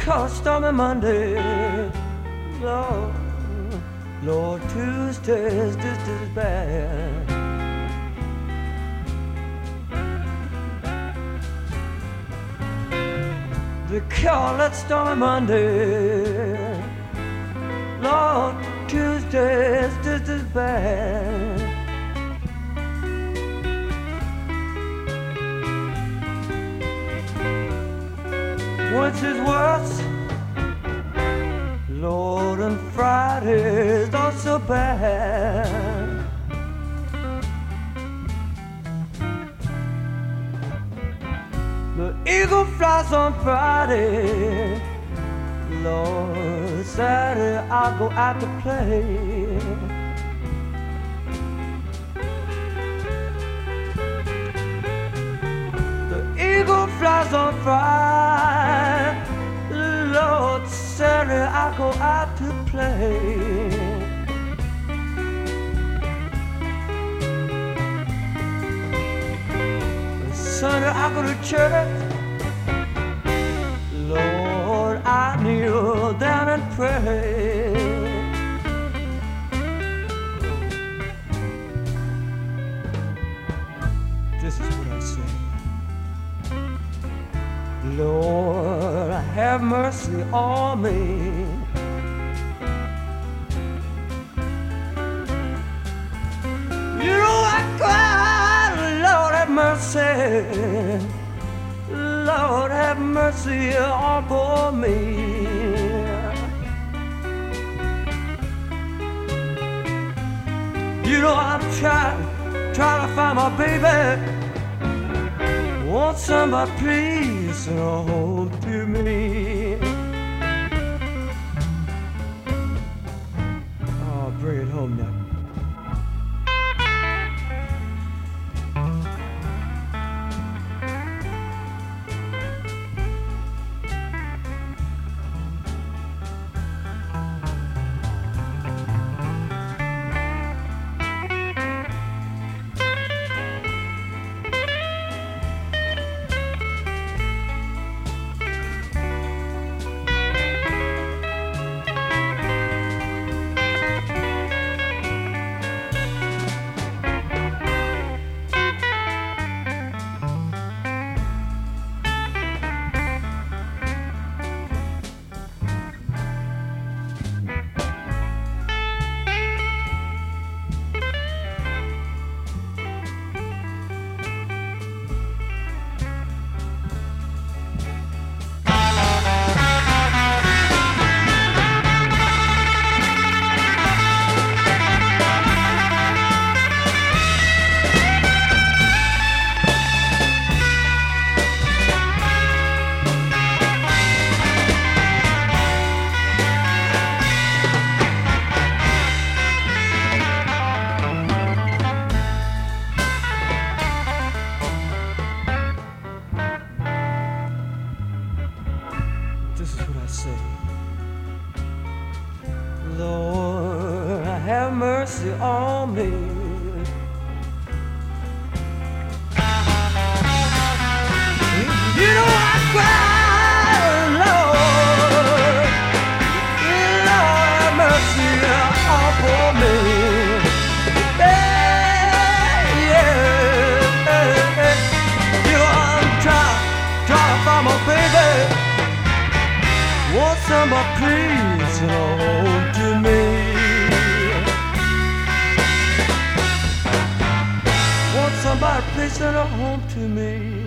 call stormy Monday. Lord, Lord, Tuesday's just as bad. They call it stormy Monday. Lord, Tuesday's just as bad. Once is worse, Lord, and Friday's not so bad. The eagle flies on Friday, Lord, Saturday I'll go out to play. The eagle flies on Friday, Lord, Saturday I'll go out to play. Sunday I go to church, Lord, I kneel down and pray. This is what I say. Lord, have mercy on me. You know I cry, Lord, have mercy. Lord, have mercy upon me. You know I'm trying to find my baby. Won't somebody please send her home to me? Oh, bring it home now. This is what I say. Lord, have mercy on me. You know I cry, Lord, Lord, have mercy upon me. You know I'm trying to find my baby. Won't somebody please send her home to me? Won't somebody please send her home to me?